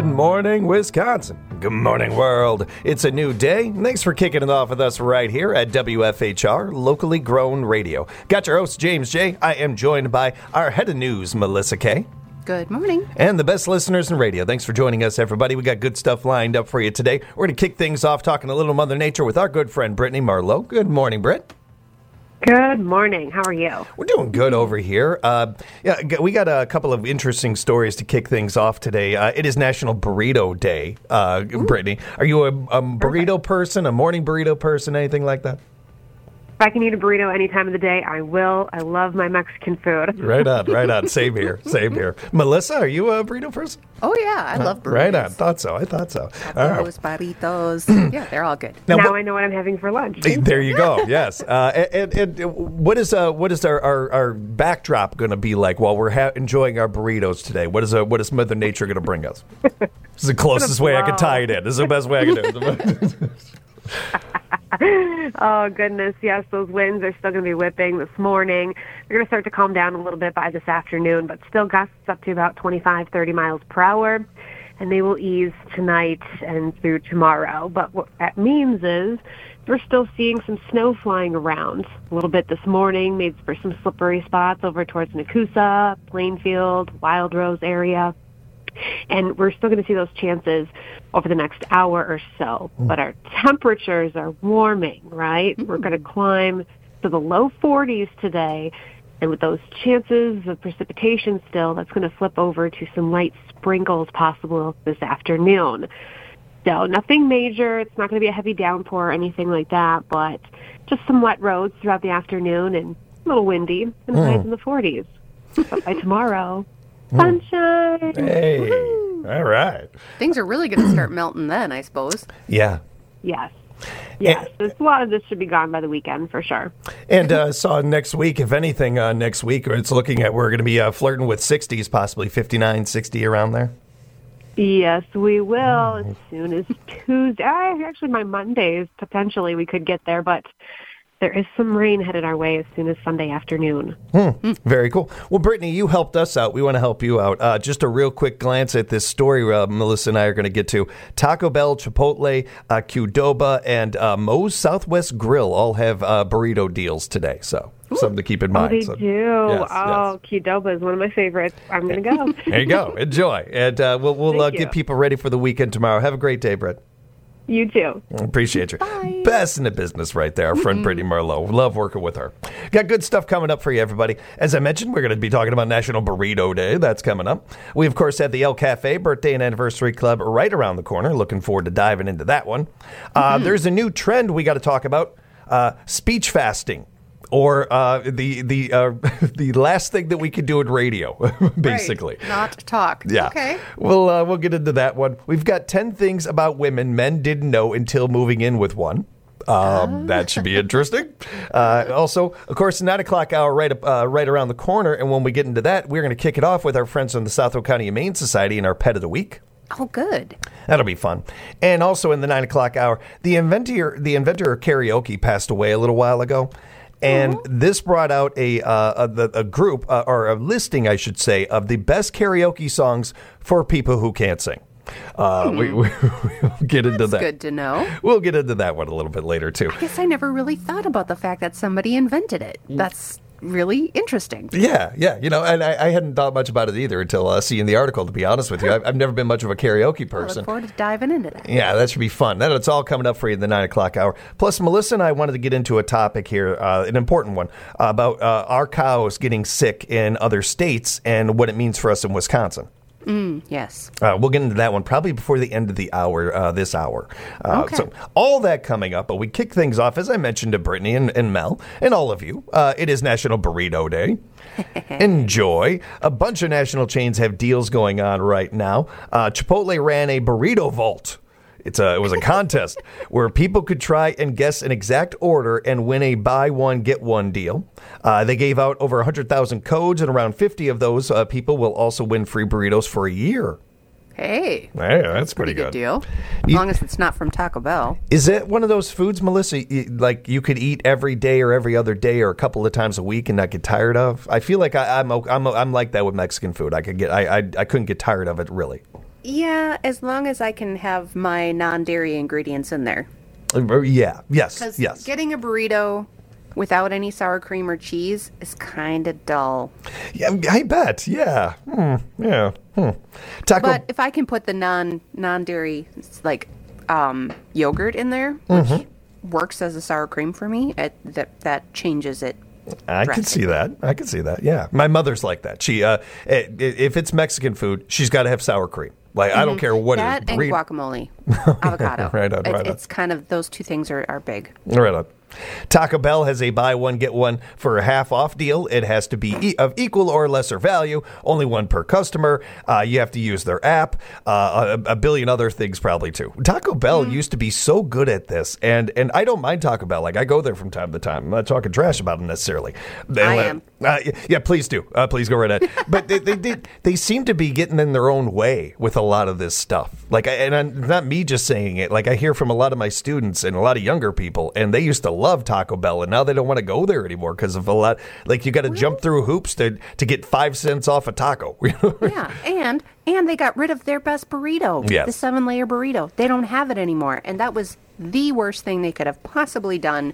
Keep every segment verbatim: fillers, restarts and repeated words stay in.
morning, Wisconsin. Good morning, world. It's a new day. Thanks for kicking it off with us right here at W F H R, locally grown radio. Got your host, James J. I am joined by our head of news, Melissa K. Good morning. And the best listeners in radio. Thanks for joining us, everybody. We got good stuff lined up for you today. We're going to kick things off talking a little Mother Nature with our good friend, Brittany Marlowe. Good morning, Britt. Good morning. How are you? We're doing good over here. Uh, yeah, we got a couple of interesting stories to kick things off today. Uh, it is National Burrito Day, uh, Brittany. Are you a, a burrito person, a morning burrito person, anything like that? If I can eat a burrito any time of the day, I will. I love my Mexican food. Right on, right on. Same here, same here. Melissa, are you a burrito person? Oh, yeah. I love burritos. Right on. Thought so. I thought so. Those burritos. Yeah, they're all good. Now, Now I know what I'm having for lunch. There you go. Yes. Uh, and, and, and what is uh, what is our, our, our backdrop going to be like while we're ha- enjoying our burritos today? What is uh, what is Mother Nature going to bring us? This is the closest way I can tie it in. This is the best way I can do it. Oh, goodness. Yes, those winds are still going to be whipping this morning. They're going to start to calm down a little bit by this afternoon, but still gusts up to about twenty-five, thirty miles per hour, and they will ease tonight and through tomorrow. But what that means is we're still seeing some snow flying around a little bit this morning, maybe for some slippery spots over towards Nakusa, Plainfield, Wild Rose area. And we're still going to see those chances over the next hour or so. But our temperatures are warming, right? Mm-hmm. We're going to climb to the low forties today. And with those chances of precipitation still, that's going to flip over to some light sprinkles possible this afternoon. So nothing major. It's not going to be a heavy downpour or anything like that, but just some wet roads throughout the afternoon and a little windy and highs mm. in the forties. But by tomorrow... sunshine. Hey, woo-hoo. All right. Things are really going to start melting then, I suppose. Yeah. Yes. Yes. And, a lot of this should be gone by the weekend for sure. And uh, saw next week, if anything, uh, next week, it's looking at we're going to be uh, flirting with sixties, possibly fifty-nine, sixty around there. Yes, we will as soon as Tuesday. Actually, my Mondays, potentially we could get there, but there is some rain headed our way as soon as Sunday afternoon. Hmm. Very cool. Well, Brittany, you helped us out. We want to help you out. Uh, just a real quick glance at this story uh, Melissa and I are going to get to. Taco Bell, Chipotle, uh, Qdoba, and uh, Moe's Southwest Grill all have uh, burrito deals today. So Ooh. Something to keep in mind. Oh, they so, do. Yes, oh, yes. Qdoba is one of my favorites. I'm going to go. There you go. Enjoy. And uh, we'll, we'll uh, get people ready for the weekend tomorrow. Have a great day, Britt. You too. Appreciate you. Bye. Best in the business right there, our friend mm-hmm. Brittany Marlowe. Love working with her. Got good stuff coming up for you, everybody. As I mentioned, we're going to be talking about National Burrito Day. That's coming up. We, of course, have the El Cafe Birthday and Anniversary Club right around the corner. Looking forward to diving into that one. Uh, mm-hmm. There's a new trend we got to talk about, uh, speech fasting. Or uh, the the uh, the last thing that we could do in radio, basically. Right. Not talk. Yeah. Okay. We'll, uh, we'll get into that one. We've got ten things about women men didn't know until moving in with one. Um, uh. That should be interesting. Uh, also, of course, the nine o'clock hour right up, uh, right around the corner. And when we get into that, we're going to kick it off with our friends from the Southfield County Humane Society and our Pet of the Week. Oh, good. That'll be fun. And also in the nine o'clock hour, the inventor, the inventor of karaoke passed away a little while ago. And mm-hmm. this brought out a uh, a, a group, uh, or a listing, I should say, of the best karaoke songs for people who can't sing. Uh, mm-hmm. we, we, we'll get into That's that. Good to know. We'll get into that one a little bit later, too. I guess I never really thought about the fact that somebody invented it. That's really interesting. Yeah, yeah. You know, and I, I hadn't thought much about it either until uh, seeing the article, to be honest with you. I've, I've never been much of a karaoke person. I look forward to diving into that. Yeah, that should be fun. That It's all coming up for you in the nine o'clock hour. Plus, Melissa and I wanted to get into a topic here, uh, an important one, uh, about uh, our cows getting sick in other states and what it means for us in Wisconsin. Mm, yes. Uh, we'll get into that one probably before the end of the hour, uh, this hour. Uh, okay. So all that coming up, but we kick things off, as I mentioned to Brittany and, and Mel and all of you. Uh, it is National Burrito Day. Enjoy. A bunch of national chains have deals going on right now. Uh, Chipotle ran a burrito vault. It's a, it was a contest where people could try and guess an exact order and win a buy one, get one deal. Uh, they gave out over one hundred thousand codes, and around fifty of those uh, people will also win free burritos for a year. Hey. Hey, that's pretty, pretty good. good deal. As you, long as it's not from Taco Bell. Is it one of those foods, Melissa, you, like you could eat every day or every other day or a couple of times a week and not get tired of? I feel like I, I'm, I'm I'm like that with Mexican food. I could get I, I I couldn't get tired of it, really. Yeah, as long as I can have my non-dairy ingredients in there. Uh, Yeah, yes, Because yes. getting a burrito without any sour cream or cheese is kind of dull. Yeah, I bet. Yeah. Hmm, yeah. Hmm. Taco. But if I can put the non non-dairy like um, yogurt in there, which Mm-hmm. works as a sour cream for me, it, that that changes it. I can see that. I can see that. Yeah. My mother's like that. She, uh, i- i- if it's Mexican food, she's got to have sour cream. Like, I don't care what That it is. and Burrito- guacamole, avocado. Right on, It- right on. It's kind of those two things are, are big. Right on. Taco Bell has a buy one, get one for a half off deal. It has to be e- of equal or lesser value, only one per customer. Uh, you have to use their app, uh, a, a billion other things probably too. Taco Bell Mm-hmm. used to be so good at this, and, and I don't mind Taco Bell. Like, I go there from time to time. I'm not talking trash about them necessarily. They- I am. Uh, yeah, please do. Uh, please go right ahead. But they, they, they, they seem to be getting in their own way with a lot of this stuff. Like, I, and I'm, not me just saying it. Like, I hear from a lot of my students and a lot of younger people, and they used to love Taco Bell, and now they don't want to go there anymore because of a lot. Like, you got to jump through hoops to to get five cents off a taco. Yeah, and and they got rid of their best burrito, Yes. the seven layer burrito. They don't have it anymore, and that was the worst thing they could have possibly done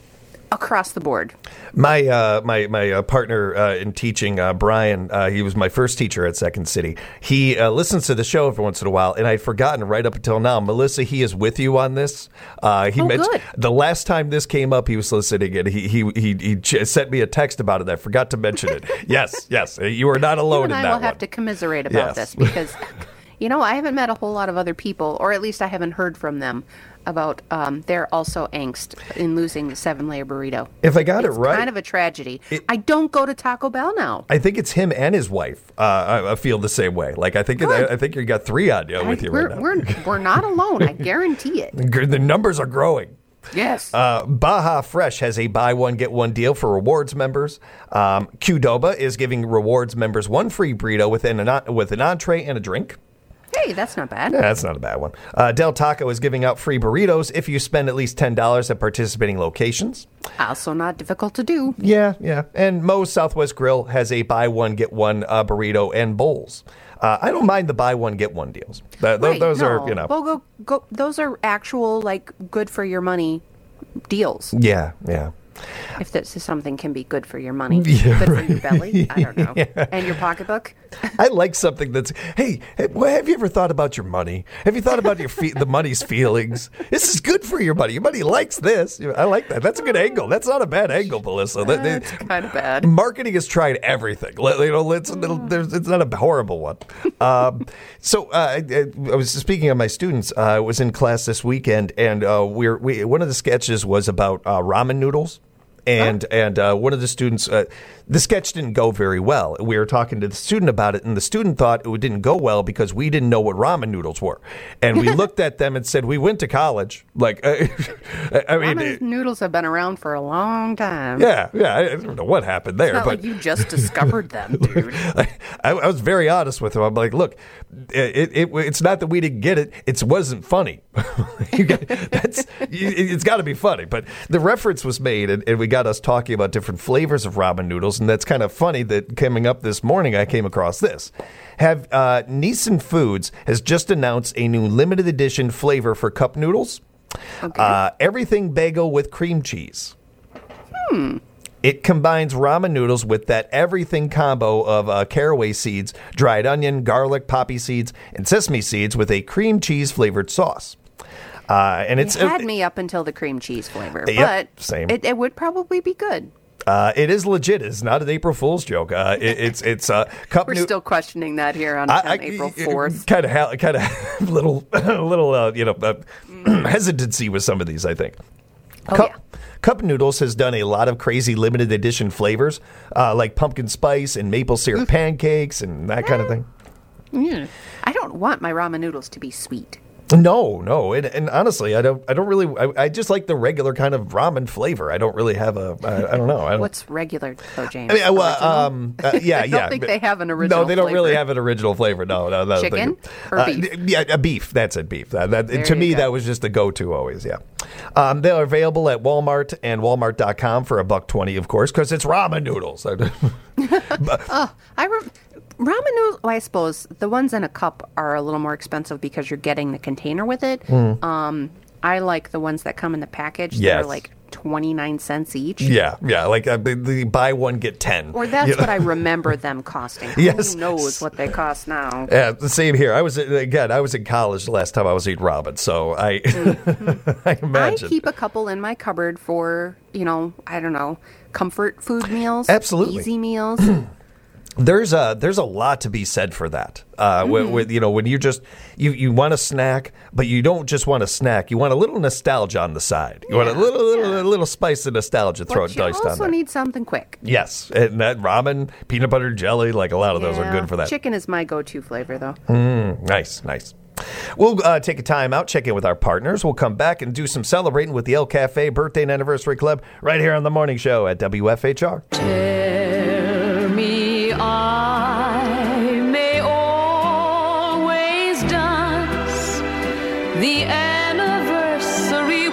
across the board. My uh, my my uh, partner uh, in teaching, uh, Brian, uh, he was my first teacher at Second City. He uh, listens to the show every once in a while, and I'd forgotten right up until now. Melissa, he is with you on this. Uh, he Oh, mentioned good. the last time this came up, he was listening, and he he he, he ch- sent me a text about it. I forgot to mention it. yes, yes, you are not You alone and in I that will one. have to commiserate about Yes. this because, you know, I haven't met a whole lot of other people, or at least I haven't heard from them about um, their also angst in losing the seven layer burrito. If I got It's it right, kind of a tragedy. It- I don't go to Taco Bell now. I think it's him and his wife. Uh, I, I feel the same way. Like I think I, Good. I think you got three on you with I- you we're, right now. we're, we're not alone. I guarantee it. The numbers are growing. Yes. Uh, Baja Fresh has a buy one, get one deal for rewards members. Um, Qdoba is giving rewards members one free burrito within an, with an entree and a drink. Hey, that's not bad. Yeah, that's not a bad one. Uh, Del Taco is giving out free burritos if you spend at least ten dollars at participating locations. Also not difficult to do. Yeah, yeah. And Moe's Southwest Grill has a buy one, get one uh, burrito and bowls. Uh, I don't mind the buy one, get one deals. Th- th- Right, those no. are, you know. Well, go, go, those are actual, like, good for your money deals. Yeah, yeah. If this is something can be good for your money, Yeah, good for your belly. I don't know. And your pocketbook. I like something that's, hey, hey, well, have you ever thought about your money? Have you thought about your fe- the money's feelings? This is good for your money. Your money likes this. I like that. That's a good angle. That's not a bad angle, Melissa. That- they- That's kind of bad. Marketing has tried everything. Let- You know, it's, it'll- there's- it's not a horrible one. Um, so uh, I, I was speaking of my students. Uh, I was in class this weekend, and uh, we're we one of the sketches was about uh, ramen noodles. And and uh, one of the students, uh, the sketch didn't go very well. We were talking to the student about it, and the student thought it didn't go well because we didn't know what ramen noodles were. And we looked at them and said, "We went to college." Like, uh, I mean, Ramen it- noodles have been around for a long time. yeah, yeah. I don't know what happened there, It's not but like you just discovered them, dude. I, I was very honest with him. I'm like, look, it, it, it's not that we didn't get it; it wasn't funny. you got, that's it, it's got to be funny. But the reference was made, and, and we got us talking about different flavors of ramen noodles, and that's kind of funny. That coming up this morning, I came across this. Have uh, Nissan Foods has just announced a new limited edition flavor for cup noodles. Okay. Uh, everything bagel with cream cheese. It combines ramen noodles with that everything combo of uh, caraway seeds, dried onion, garlic, poppy seeds, and sesame seeds with a cream cheese flavored sauce. Uh, and it's It had me up until the cream cheese flavor, Yep, but same. It, it would probably be good. uh, it is legit. It's not an April Fool's joke. Uh, it, it's it's uh, cup We're noo- still questioning that here on, I- on I- April fourth. Kind of, ha- kind of little, little, uh, you know, uh, hesitancy with some of these. I think. Oh, Cup, yeah. Cup Noodles has done a lot of crazy limited edition flavors, uh, like pumpkin spice and maple syrup pancakes and that kind of thing. Mm. I don't want my ramen noodles to be sweet. No, no, and, and honestly, I don't. I don't really. I, I just like the regular kind of ramen flavor. I don't really have a. I, I don't know. I don't, What's regular, though, James? I mean, uh, well, Original? um, uh, yeah, I don't yeah. think but- they have an original No, they don't really flavor. have an original flavor. No, no, no. Chicken or uh, beef? Yeah, uh, beef. That's it, beef. That, that, There to you me, go. that was just the go-to always. Yeah, um, they are available at Walmart and Walmart dot com for a buck twenty, of course, because it's ramen noodles. Oh, I rem- Ramen noodles, well, I suppose the ones in a cup are a little more expensive because you're getting the container with it. Mm. Um, I like the ones that come in the package that Yes. are like twenty-nine cents each. Yeah, yeah, like uh, the, the buy one, get ten. Or that's You know? what I remember them costing. Yes. Who knows what they cost now? Yeah, the same here. I was again. I was in college the last time I was eating ramen, so I, Mm-hmm. I I imagine. keep a couple in my cupboard for, you know, I don't know, comfort food meals. Absolutely. Easy meals. There's a there's a lot to be said for that. Uh, Mm-hmm. with, with you know when you just you, you want a snack, but you don't just want a snack. You want a little nostalgia on the side. You want a Yeah, little little, yeah. a little spice of nostalgia thrown But you diced on also there. need something quick. Yes, and that ramen, peanut butter jelly, like a lot of those are Yeah. good for that. Chicken is my go-to flavor, though. Nice, nice. We'll uh, take a time out, check in with our partners. We'll come back and do some celebrating with the El Cafe Birthday and Anniversary Club right here on the morning show at W F H R. Tell me I may always dance the anniversary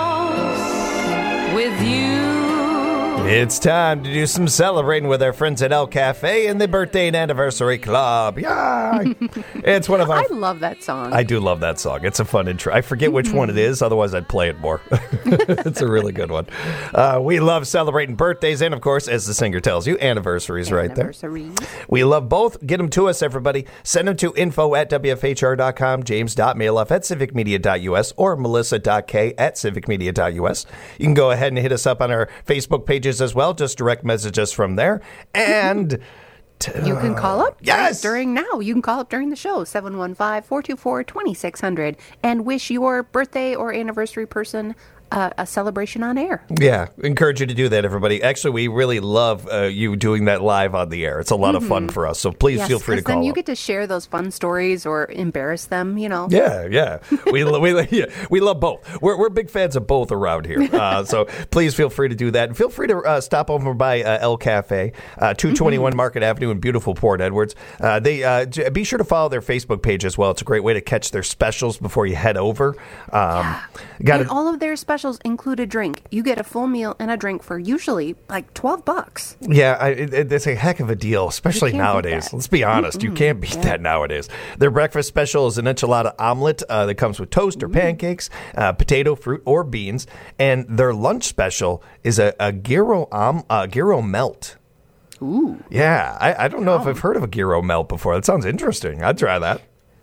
waltz with you. It's time to do some celebrating with our friends at El Cafe and the Birthday and Anniversary Club. Yeah, it's one of our. I love that song. I do love that song. It's a fun intro. I forget which one it is, otherwise I'd play it more. It's a really good one. Uh, we love celebrating birthdays and, of course, as the singer tells you, anniversaries right there. Anniversaries. We love both. Get them to us, everybody. Send them to info at W F H R dot com, james.maloff at civic media dot U S, or melissa.k at civic media dot U S. You can go ahead and hit us up on our Facebook pages as well. Just direct message us from there. And t- You can call up Yes! during now. You can call up during the show, seven one five, four two four, two six zero zero, and wish your birthday or anniversary person uh, a celebration on air. yeah, encourage you to do that, everybody. Actually, we really love uh, you doing that live on the air. It's a lot of fun for us. So please Yes, feel free to 'cause call then you up. get to share those fun stories or embarrass them, you know. Yeah, yeah. We lo- we yeah, we love both. We're we're big fans of both around here. Uh, so please feel free to do that, and feel free to uh, stop over by uh, El Cafe, uh, two twenty-one Market Avenue in beautiful Port Edwards. Uh, they uh, j- be sure to follow their Facebook page as well. It's a great way to catch their specials before you head over. Um, Got And it. all of their specials include a drink. You get a full meal and a drink for usually like twelve bucks. Yeah, I, it, it- it's a heck of a deal, especially You can't beat nowadays. that. Let's be honest, you can't beat that nowadays. Their breakfast special is an enchilada omelet uh, that comes with toast or pancakes, uh, potato, fruit, or beans, and their lunch special is a, a gyro um, uh, gyro melt. Ooh. Yeah, I, I don't know if I've heard of a gyro melt before. That sounds interesting. I'd try that.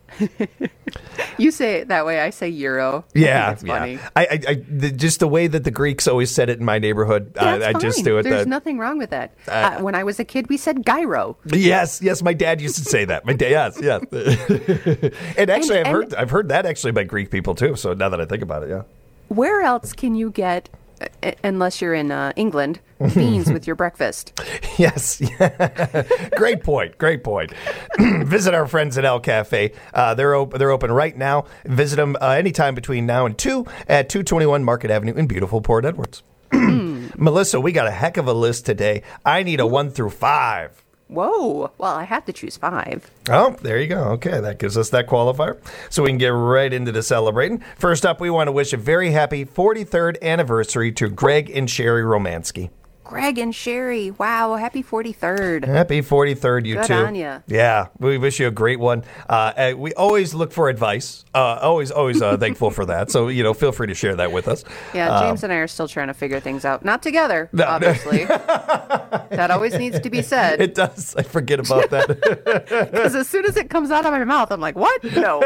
You say it that way. I say euro. I Yeah, think it's funny. yeah. I, I, I the, just the way that the Greeks always said it in my neighborhood. That's I, I just fine. do it. There's that- nothing wrong with that. Uh, when I was a kid, we said gyro. Yes, yes, my dad used to say that. My dad, yes, yes. and actually, And- I've and- heard I've heard that actually by Greek people too. So now that I think about it, yeah. Where else can you get, uh, unless you're in uh, England, beans with your breakfast? Yes, great point, great point. Visit our friends at El Cafe. Uh, they're op- they're open right now. Visit them uh, anytime between now and two at two twenty-one Market Avenue in beautiful Port Edwards. Melissa, we got a heck of a list today. I need a one through five. Whoa. Well, I have to choose five. Oh, there you go. Okay, that gives us that qualifier. So we can get right into the celebrating. First up, we want to wish a very happy forty-third anniversary to Greg and Sherry Romansky. Greg and Sherry. Wow. Happy forty-third. Happy forty-third, you Good two. on ya. Yeah, we wish you a great one. Uh, uh, we always look for advice. Uh, always, always uh, thankful for that. So, you know, feel free to share that with us. Yeah, James and I are still trying to figure things out. Not together, No. obviously. That always needs to be said. It does. I forget about that. Because as soon as it comes out of my mouth, I'm like, what? No.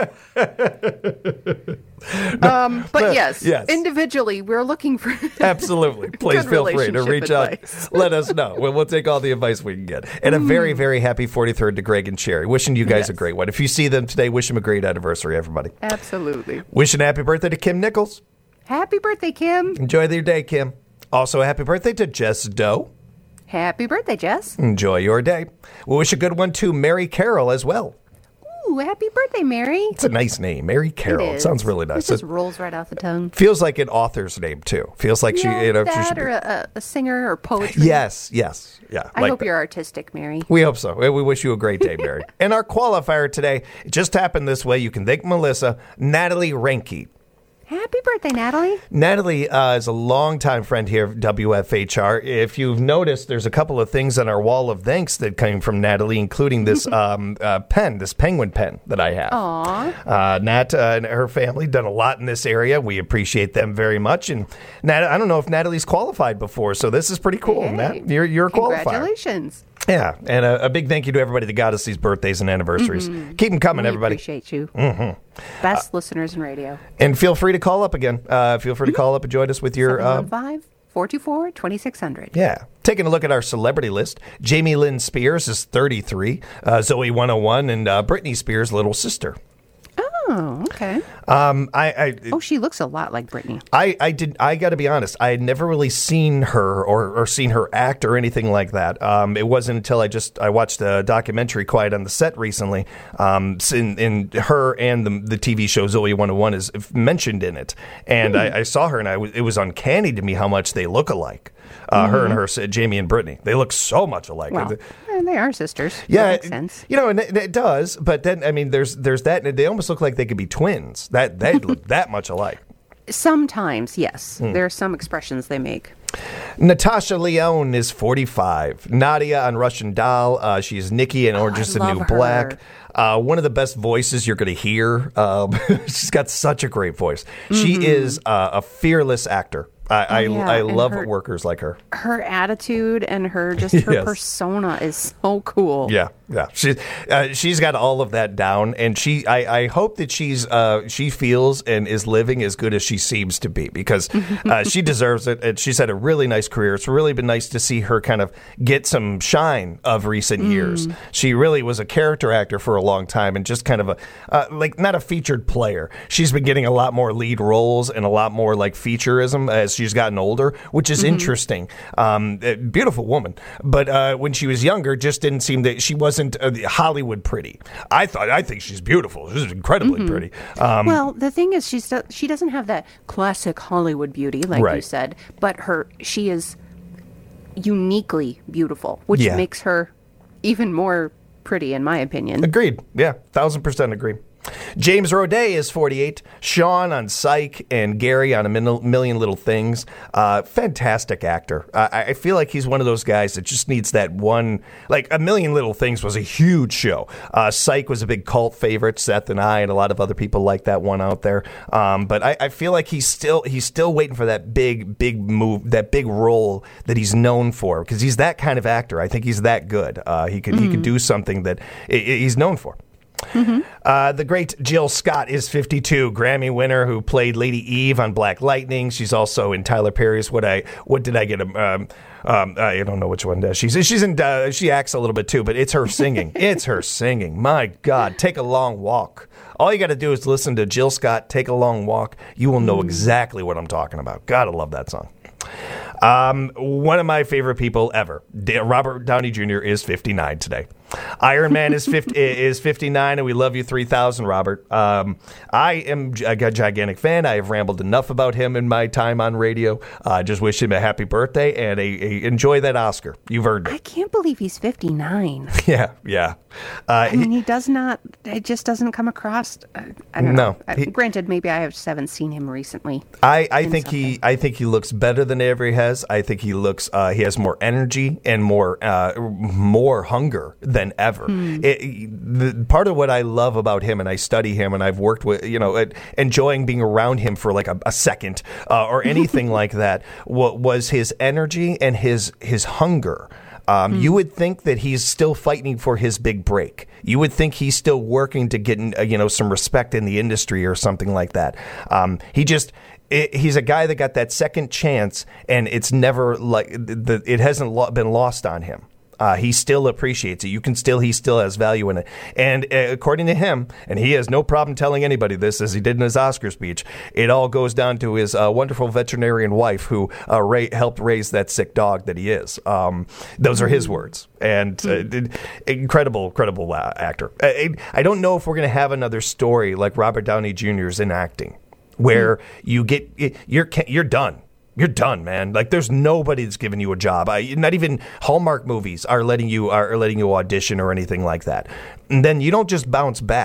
um, but yes, yes. individually, we're looking for. Absolutely. Please Good feel free to relationship reach out. advice. Let us know. We'll, we'll take all the advice we can get. And a very, very happy forty-third to Greg and Sherry. Wishing you guys a Yes. great one. If you see them today, wish them a great anniversary, everybody. Absolutely. Wishing a happy birthday to Kim Nichols. Happy birthday, Kim. Enjoy your day, Kim. Also, a happy birthday to Jess Doe. Happy birthday, Jess. Enjoy your day. We wish a good one to Mary Carroll as well. Ooh, happy birthday, Mary. It's a nice name, Mary Carroll. It, is. sounds really It nice. just It rolls right off the tongue. feels like an author's name too. Feels like Yeah, she, you know, she that should be. or a, a singer or poetry. Yes, yes, yeah. I like hope that. you're artistic, Mary. We hope so. We wish you a great day, Mary. And our qualifier today, it just happened this way. You can thank Melissa, Natalie Renke. Happy birthday, Natalie. Natalie uh, is a longtime friend here of W F H R. If you've noticed, there's a couple of things on our wall of thanks that came from Natalie, including this um, uh, pen, this penguin pen that I have. Aww. Uh, Nat uh, and her family done a lot in this area. We appreciate them very much. And Nat, I don't know if Natalie's qualified before, so this is pretty cool. Hey, Nat, you're, you're a qualifier. Congratulations. Yeah, and a, a big thank you to everybody that got us these birthdays and anniversaries. Mm-hmm. Keep them coming, We everybody. appreciate you. Mm-hmm. Best uh, listeners in radio. And feel free to call up again. Uh, feel free to call up and join us with your... Uh, seven one five, four two four, two six zero zero. Yeah. Taking a look at our celebrity list, Jamie Lynn Spears is thirty-three, uh, Zoe one oh one, and uh, Britney Spears' little sister. Oh, okay. Um, I, I Oh, she looks a lot like Britney. I, I did. I got to be honest. I had never really seen her or, or seen her act or anything like that. Um, it wasn't until I just I watched a documentary, Quiet on the Set, recently. Um, in, in her and the, the T V show Zoe one oh one is mentioned in it, and mm. I, I saw her, and I w- it was uncanny to me how much they look alike. Uh, mm-hmm. Her and her, Jamie and Britney, they look so much alike. Well, and they are sisters. Yeah, that makes sense. You know, and it, it does. But then, I mean, there's there's that, and they almost look like they could be twins. That they look that much alike. Sometimes, yes. Mm. There are some expressions they make. Natasha Lyonne is forty-five. Nadia on Russian Doll. Uh, she's Nikki in Orange is oh, the New her. Black. Uh, one of the best voices you're going to hear. Um, she's got such a great voice. Mm-hmm. She is uh, a fearless actor. I, oh, yeah. I, I love her, workers like her. Her attitude and her just her yes. persona is so cool. Yeah, yeah. She's uh, she's got all of that down, and she. I, I hope that she's uh, she feels and is living as good as she seems to be, because uh, she deserves it. And she's had a really nice career. It's really been nice to see her kind of get some shine of recent mm. years. She really was a character actor for a long time, and just kind of a uh, like not a featured player. She's been getting a lot more lead roles and a lot more like featureism as she's gotten older, which is mm-hmm. interesting. Um, a beautiful woman, but uh, when she was younger, just didn't seem that she wasn't uh, Hollywood pretty. I thought, I think she's beautiful. She's incredibly mm-hmm. pretty. Um, well, the thing is, she's she doesn't have that classic Hollywood beauty, like right. you said, but her she is uniquely beautiful, which yeah. makes her even more pretty, in my opinion. Agreed. Yeah, thousand percent agree. James Roday is forty-eight. Sean on Psych and Gary on A Million Little Things. Uh, fantastic actor. Uh, I feel like he's one of those guys that just needs that one. Like A Million Little Things was a huge show. Uh, Psych was a big cult favorite. Seth and I and a lot of other people like that one out there. Um, but I, I feel like he's still he's still waiting for that big big move, that big role that he's known for, because he's that kind of actor. I think he's that good. Uh, he could mm-hmm. he could do something that he's known for. Mm-hmm. Uh, the great Jill Scott is fifty-two, Grammy winner who played Lady Eve on Black Lightning. She's also in Tyler Perry's What I What Did I Get? Um, um, I don't know which one. Uh, she's she's in. Uh, she acts a little bit too, but it's her singing. It's her singing. My God, Take a Long Walk. All you got to do is listen to Jill Scott, Take a Long Walk. You will know mm. exactly what I'm talking about. Gotta love that song. Um, one of my favorite people ever, Robert Downey Junior is fifty-nine today. Iron Man is fifty, is fifty-nine, and we love you three thousand, Robert. Um, I am a gigantic fan. I have rambled enough about him in my time on radio. I uh, just wish him a happy birthday and a, a enjoy that Oscar. You've earned it. I can't believe he's fifty-nine. Yeah, yeah. Uh, I mean, he, he does not, it just doesn't come across, uh, I don't no, know. He, Granted, maybe I just haven't seen him recently. I, I think something. he I think he looks better than ever he has. I think he looks, uh, he has more energy and more uh, more hunger than ever. Hmm. It, the, part of what I love about him, and I study him, and I've worked with, you know, uh, enjoying being around him for like a, a second uh, or anything like that, w- was his energy and his his hunger. Um, hmm. You would think that he's still fighting for his big break. You would think he's still working to get, uh, you know, some respect in the industry or something like that. Um, he just. It, he's a guy that got that second chance, and it's never like the, it hasn't lo- been lost on him. Uh, he still appreciates it. You can still, he still has value in it. And uh, according to him, and he has no problem telling anybody this, as he did in his Oscar speech, it all goes down to his uh, wonderful veterinarian wife who uh, ra- helped raise that sick dog that he is. Um, those are his words. And uh, incredible, incredible uh, actor. I, I don't know if we're going to have another story like Robert Downey Junior's in acting, where mm. you get, you're you're done. You're done, man. Like, there's nobody that's giving you a job. I, not even Hallmark movies are letting you are letting you audition or anything like that. And then you don't just bounce back.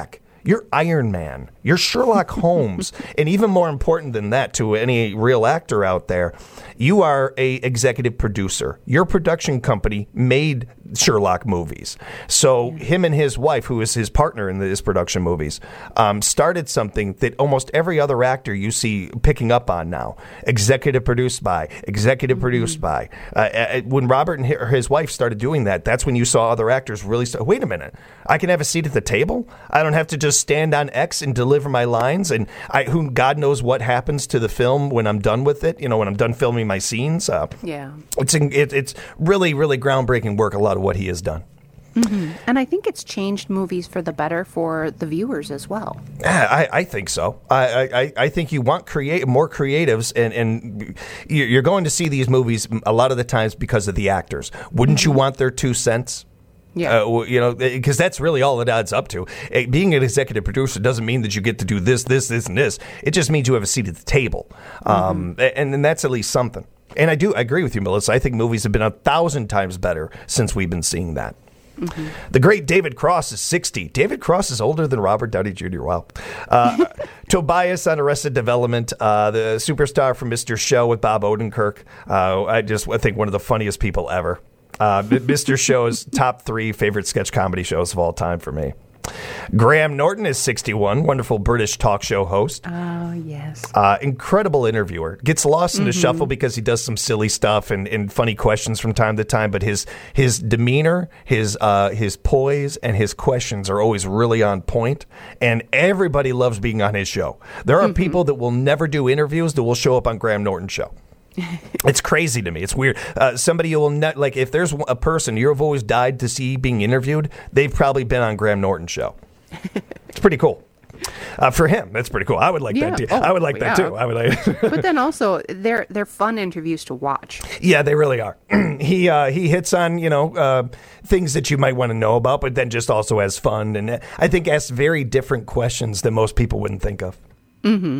You're Iron Man. You're Sherlock Holmes. And even more important than that to any real actor out there, you are a executive producer. Your production company made Sherlock movies. So him and his wife, who is his partner in his production movies, um, started something that almost every other actor you see picking up on now. Executive produced by, executive mm-hmm. produced by. Uh, when Robert and his wife started doing that, that's when you saw other actors really start, wait a minute, I can have a seat at the table? I don't have to just stand on X and deliver my lines, and I, who God knows what happens to the film when I'm done with it, you know, when I'm done filming my scenes. Uh, yeah. It's, it, it's really, really groundbreaking work, a lot of what he has done. Mm-hmm. And I think it's changed movies for the better for the viewers as well. Yeah, I, I think so. I, I, I think you want create more creatives, and, and you're going to see these movies a lot of the times because of the actors. Wouldn't mm-hmm. you want their two cents? Yeah. Uh, you know, because that's really all it adds up to. Uh, being an executive producer doesn't mean that you get to do this, this, this, and this. It just means you have a seat at the table. Um, mm-hmm. and, and that's at least something. And I do I agree with you, Melissa. I think movies have been a thousand times better since we've been seeing that. Mm-hmm. The great David Cross is sixty. David Cross is older than Robert Downey Junior Wow. Uh, Tobias on Arrested Development, uh, the superstar from Mister Show with Bob Odenkirk. Uh, I just I think one of the funniest people ever. Uh, Mister Show is top three favorite sketch comedy shows of all time for me. Graham Norton is sixty-one, wonderful British talk show host. Oh, yes. Uh, incredible interviewer. Gets lost in the mm-hmm. shuffle because he does some silly stuff and, and funny questions from time to time, but his his demeanor, his uh, his poise, and his questions are always really on point, and everybody loves being on his show. There are mm-hmm. people that will never do interviews that will show up on Graham Norton's show. It's crazy to me. It's weird. Uh, somebody you will not like. If there's a person you've always died to see being interviewed, they've probably been on Graham Norton's show. It's pretty cool. Uh, for him, that's pretty cool. I would like yeah. that too. Oh, I would like yeah. that too. I would like. But then also, they're they're fun interviews to watch. Yeah, they really are. he uh, he hits on you know uh, things that you might want to know about, but then just also has fun, and I think asks very different questions that most people wouldn't think of. Mm-hmm.